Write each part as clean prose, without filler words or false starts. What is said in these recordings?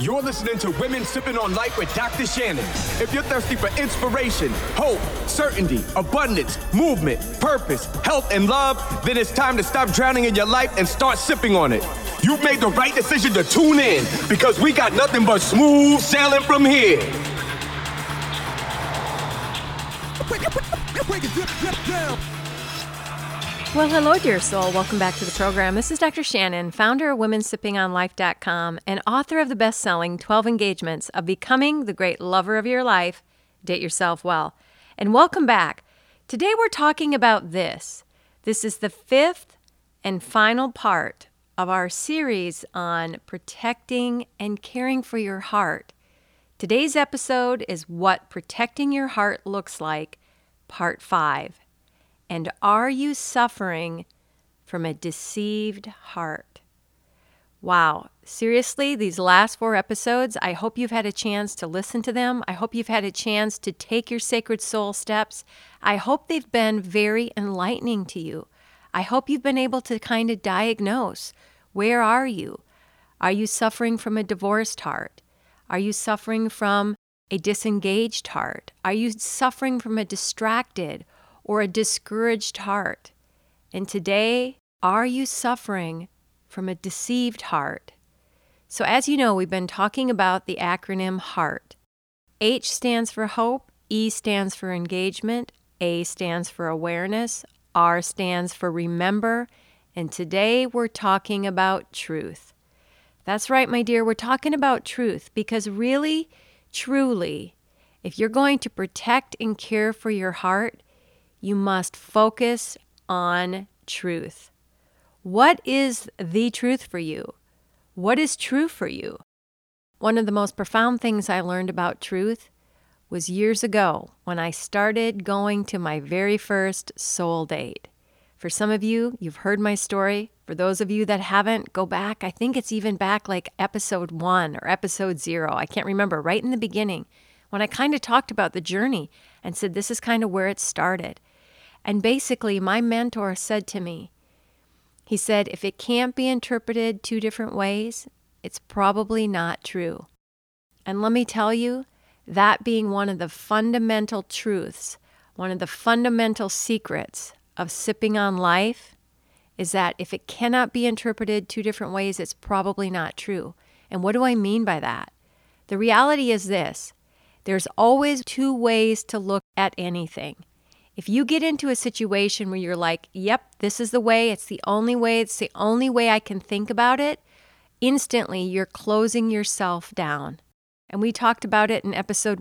You're listening to Women Sipping on Life with Dr. Shannon. If you're thirsty for inspiration, hope, certainty, abundance, movement, purpose, health, and love, then it's time to stop drowning in your life and start sipping on it. You've made the right decision to tune in because we got nothing but smooth sailing from here. Well, hello, dear soul. Welcome back to the program. This is Dr. Shannon, founder of WomenSippingOnLife.com and author of the best-selling 12 Engagements of Becoming the Great Lover of Your Life, Date Yourself Well. And welcome back. Today we're talking about this. This is the fifth and final part of our series on protecting and caring for your heart. Today's episode is What Protecting Your Heart Looks Like, Part 5. And are you suffering from a deceived heart? Wow. Seriously, these last 4 episodes, I hope you've had a chance to listen to them. I hope you've had a chance to take your sacred soul steps. I hope they've been very enlightening to you. I hope you've been able to kind of diagnose, where are you? Are you suffering from a divorced heart? Are you suffering from a disengaged heart? Are you suffering from a distracted or a discouraged heart? And today, are you suffering from a deceived heart? So as you know, we've been talking about the acronym HEART. H stands for hope, E stands for engagement, A stands for awareness, R stands for remember, and today we're talking about truth. That's right, my dear, we're talking about truth because really, truly, if you're going to protect and care for your heart, you must focus on truth. What is the truth for you? What is true for you? One of the most profound things I learned about truth was years ago when I started going to my very first soul date. For some of you, you've heard my story. For those of you that haven't, go back. I think it's even back like episode 1 or episode 0. I can't remember, right in the beginning, when I kind of talked about the journey and said this is kind of where it started. And basically, my mentor said to me, he said, if it can't be interpreted 2 different ways, it's probably not true. And let me tell you, that being one of the fundamental truths, one of the fundamental secrets of sipping on life, is that if it cannot be interpreted 2 different ways, it's probably not true. And what do I mean by that? The reality is this: there's always 2 ways to look at anything. If you get into a situation where you're like, yep, this is the way, it's the only way I can think about it, instantly you're closing yourself down. And we talked about it in episode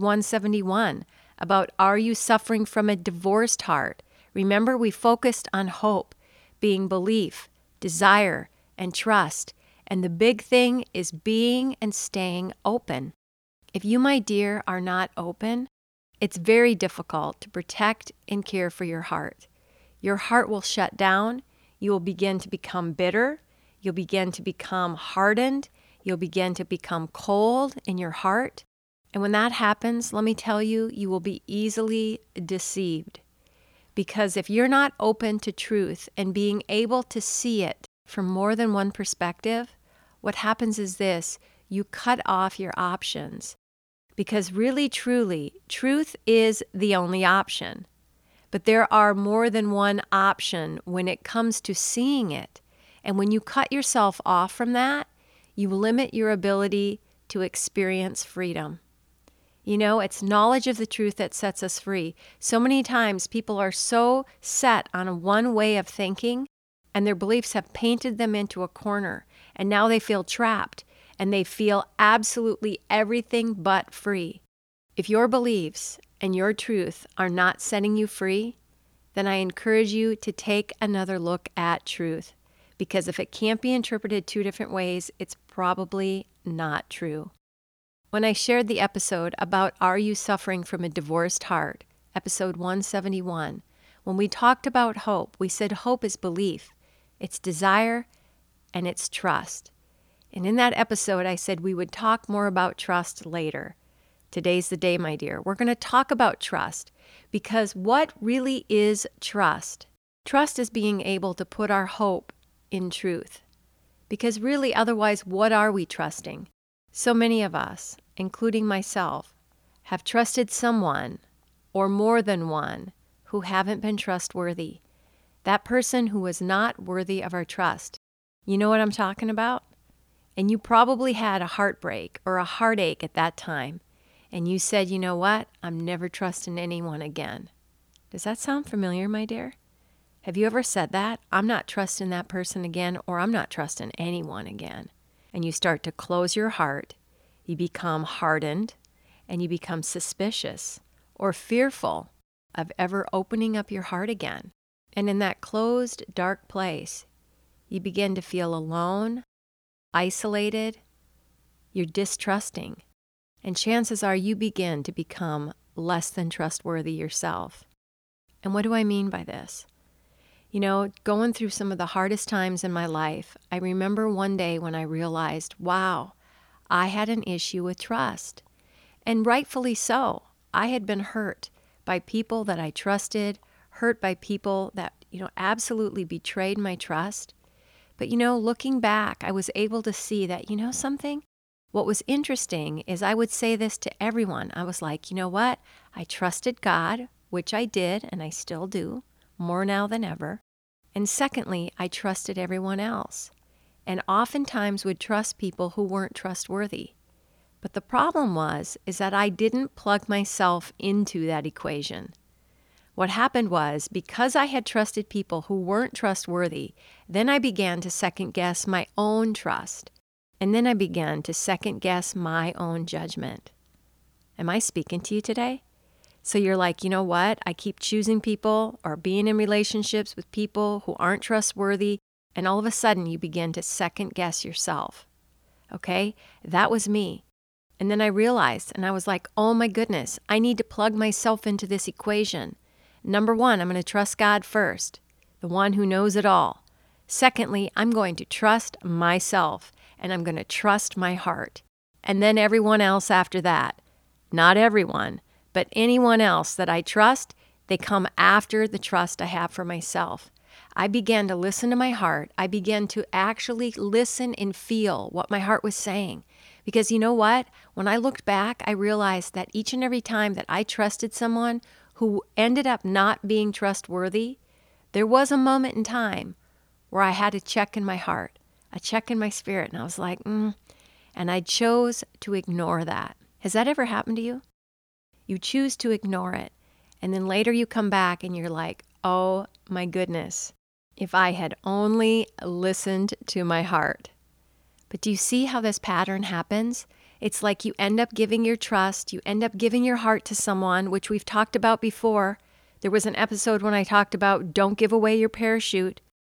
171 about, are you suffering from a divorced heart? Remember, we focused on hope, being belief, desire, and trust. And the big thing is being and staying open. If you, my dear, are not open, it's very difficult to protect and care for your heart. Your heart will shut down. You will begin to become bitter. You'll begin to become hardened. You'll begin to become cold in your heart. And when that happens, let me tell you, you will be easily deceived. Because if you're not open to truth and being able to see it from more than one perspective, what happens is this: you cut off your options. Because really, truly, truth is the only option. But there are more than one option when it comes to seeing it. And when you cut yourself off from that, you limit your ability to experience freedom. You know, it's knowledge of the truth that sets us free. So many times people are so set on one way of thinking, and their beliefs have painted them into a corner. And now they feel trapped. And they feel absolutely everything but free. If your beliefs and your truth are not setting you free, then I encourage you to take another look at truth. Because if it can't be interpreted 2 different ways, it's probably not true. When I shared the episode about Are You Suffering from a Divorced Heart, episode 171, when we talked about hope, we said hope is belief, it's desire, and it's trust. And in that episode, I said we would talk more about trust later. Today's the day, my dear. We're going to talk about trust because what really is trust? Trust is being able to put our hope in truth. Because really, otherwise, what are we trusting? So many of us, including myself, have trusted someone or more than one who haven't been trustworthy. That person who was not worthy of our trust. You know what I'm talking about? And you probably had a heartbreak or a heartache at that time. And you said, you know what? I'm never trusting anyone again. Does that sound familiar, my dear? Have you ever said that? I'm not trusting that person again, or I'm not trusting anyone again. And you start to close your heart. You become hardened, and you become suspicious or fearful of ever opening up your heart again. And in that closed, dark place, you begin to feel alone, isolated, you're distrusting, and chances are you begin to become less than trustworthy yourself. And what do I mean by this? You know, going through some of the hardest times in my life, I remember one day when I realized, wow, I had an issue with trust. And rightfully so. I had been hurt by people that I trusted, hurt by people that, absolutely betrayed my trust. But, looking back, I was able to see that, something? What was interesting is I would say this to everyone. I was like, you know what? I trusted God, which I did, and I still do, more now than ever. And secondly, I trusted everyone else, and oftentimes would trust people who weren't trustworthy. But the problem is that I didn't plug myself into that equation. What happened was, because I had trusted people who weren't trustworthy, then I began to second guess my own trust. And then I began to second guess my own judgment. Am I speaking to you today? So you're like, you know what? I keep choosing people or being in relationships with people who aren't trustworthy, and all of a sudden you begin to second guess yourself. Okay? That was me. And then I realized, and I was like, oh my goodness, I need to plug myself into this equation. Number one, I'm going to trust God first, the one who knows it all. Secondly, I'm going to trust myself, and I'm going to trust my heart. And then everyone else after that. Not everyone, but anyone else that I trust, they come after the trust I have for myself. I began to listen to my heart. I began to actually listen and feel what my heart was saying. Because you know what? When I looked back, I realized that each and every time that I trusted someone who ended up not being trustworthy, there was a moment in time where I had a check in my heart, a check in my spirit, and I was like, and I chose to ignore that. Has that ever happened to you? You choose to ignore it, and then later you come back and you're like, oh my goodness, if I had only listened to my heart. But do you see how this pattern happens? It's like you end up giving your trust, you end up giving your heart to someone, which we've talked about before. There was an episode when I talked about don't give away your parachute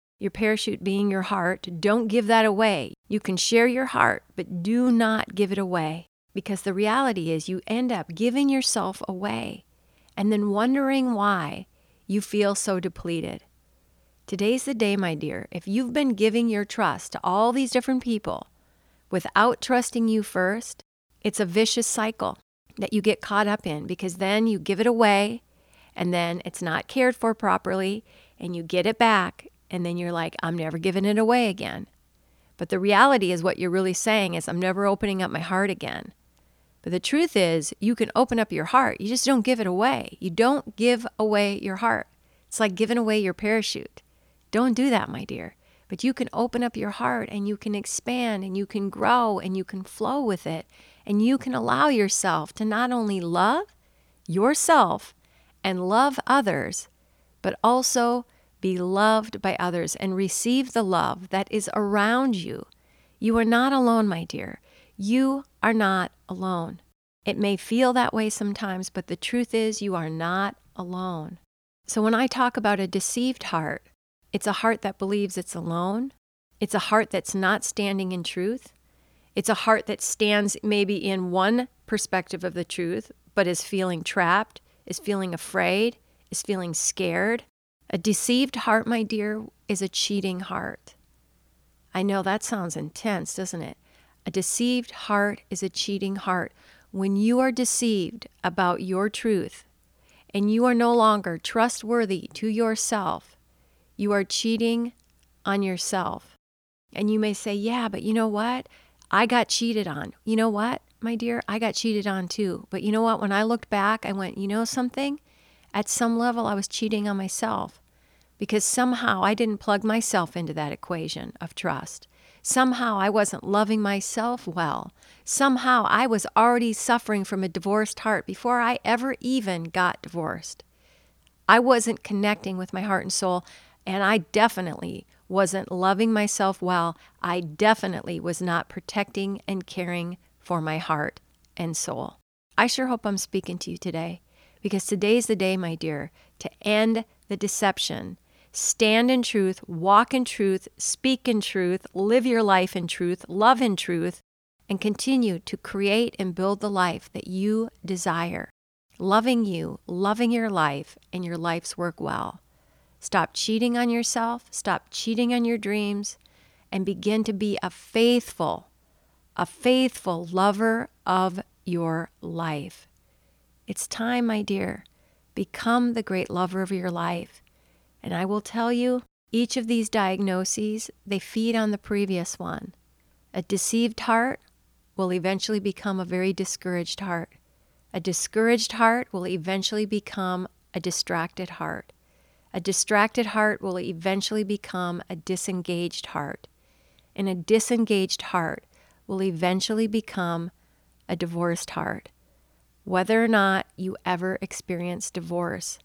being your heart. Don't give that away. You can share your heart, but do not give it away. Because the reality is you end up giving yourself away and then wondering why you feel so depleted. Today's the day, my dear. If you've been giving your trust to all these different people without trusting you first, it's a vicious cycle that you get caught up in, because then you give it away and then it's not cared for properly and you get it back and then you're like, I'm never giving it away again. But the reality is what you're really saying is, I'm never opening up my heart again. But the truth is, you can open up your heart. You just don't give it away. You don't give away your heart. It's like giving away your parachute. Don't do that, my dear. But you can open up your heart and you can expand and you can grow and you can flow with it. And you can allow yourself to not only love yourself and love others, but also be loved by others and receive the love that is around you. You are not alone, my dear. You are not alone. It may feel that way sometimes, but the truth is you are not alone. So when I talk about a deceived heart, it's a heart that believes it's alone. It's a heart that's not standing in truth. It's a heart that stands maybe in one perspective of the truth, but is feeling trapped, is feeling afraid, is feeling scared. A deceived heart, my dear, is a cheating heart. I know that sounds intense, doesn't it? A deceived heart is a cheating heart. When you are deceived about your truth and you are no longer trustworthy to yourself, you are cheating on yourself. And you may say, yeah, but you know what? I got cheated on. You know what, my dear? I got cheated on too. But you know what? When I looked back, I went, you know something? At some level, I was cheating on myself because somehow I didn't plug myself into that equation of trust. Somehow I wasn't loving myself well. Somehow I was already suffering from a divorced heart before I ever even got divorced. I wasn't connecting with my heart and soul, and I definitely wasn't loving myself well. I definitely was not protecting and caring for my heart and soul. I sure hope I'm speaking to you today, because today's the day, my dear, to end the deception. Stand in truth, walk in truth, speak in truth, live your life in truth, love in truth, and continue to create and build the life that you desire. Loving you, loving your life, and your life's work well. Stop cheating on yourself, stop cheating on your dreams, and begin to be a faithful lover of your life. It's time, my dear. Become the great lover of your life. And I will tell you, each of these diagnoses, they feed on the previous one. A deceived heart will eventually become a very discouraged heart. A discouraged heart will eventually become a distracted heart. A distracted heart will eventually become a disengaged heart. And a disengaged heart will eventually become a divorced heart. Whether or not you ever experience divorce.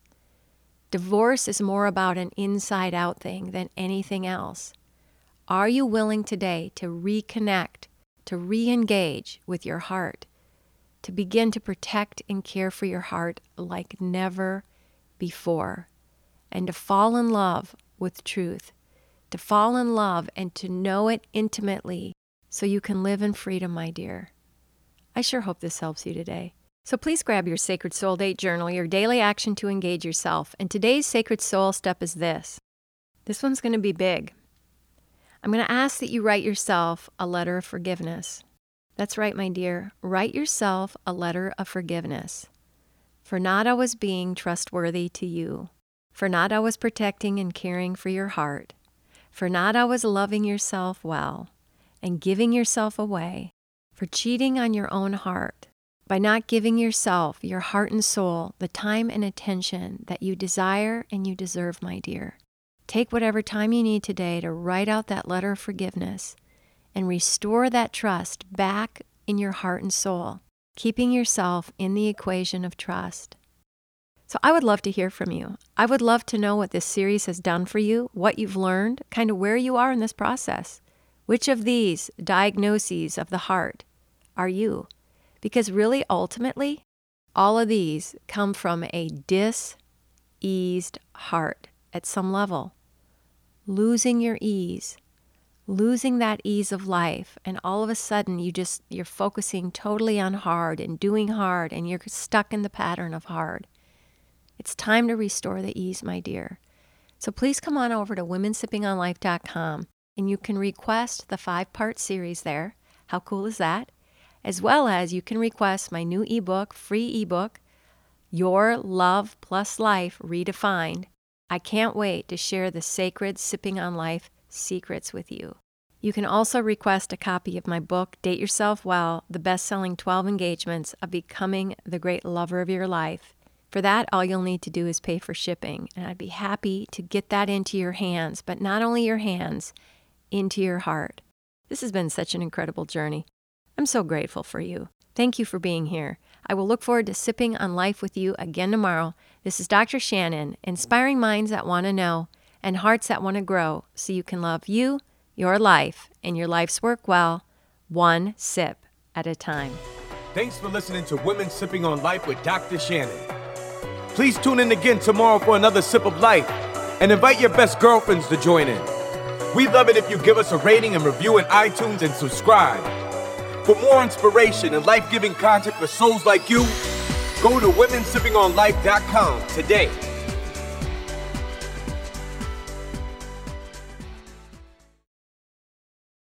Divorce is more about an inside-out thing than anything else. Are you willing today to reconnect, to re-engage with your heart, to begin to protect and care for your heart like never before, and to fall in love with truth, to fall in love and to know it intimately so you can live in freedom, my dear? I sure hope this helps you today. So please grab your Sacred Soul Date Journal, your daily action to engage yourself. And today's Sacred Soul step is this. This one's going to be big. I'm going to ask that you write yourself a letter of forgiveness. That's right, my dear. Write yourself a letter of forgiveness. For not always being trustworthy to you. For not always protecting and caring for your heart. For not always loving yourself well and giving yourself away. For cheating on your own heart. By not giving yourself, your heart and soul, the time and attention that you desire and you deserve, my dear. Take whatever time you need today to write out that letter of forgiveness and restore that trust back in your heart and soul, keeping yourself in the equation of trust. So I would love to hear from you. I would love to know what this series has done for you, what you've learned, kind of where you are in this process. Which of these diagnoses of the heart are you? Because really, ultimately, all of these come from a diseased heart at some level. Losing your ease, losing that ease of life, and all of a sudden you're focusing totally on hard and doing hard, and you're stuck in the pattern of hard. It's time to restore the ease, my dear. So please come on over to womensippingonlife.com, and you can request the 5-part series there. How cool is that? As well as you can request my new ebook, free ebook, Your Love Plus Life Redefined. I can't wait to share the sacred Sipping on Life secrets with you. You can also request a copy of my book, Date Yourself Well, the best-selling 12 engagements of becoming the great lover of your life. For that, all you'll need to do is pay for shipping, and I'd be happy to get that into your hands, but not only your hands, into your heart. This has been such an incredible journey. I'm so grateful for you. Thank you for being here. I will look forward to sipping on life with you again tomorrow. This is Dr. Shannon, inspiring minds that want to know and hearts that want to grow so you can love you, your life, and your life's work well, one sip at a time. Thanks for listening to Women Sipping on Life with Dr. Shannon. Please tune in again tomorrow for another sip of life and invite your best girlfriends to join in. We'd love it if you give us a rating and review in iTunes and subscribe. For more inspiration and life-giving content for souls like you, go to womensippingonlife.com today.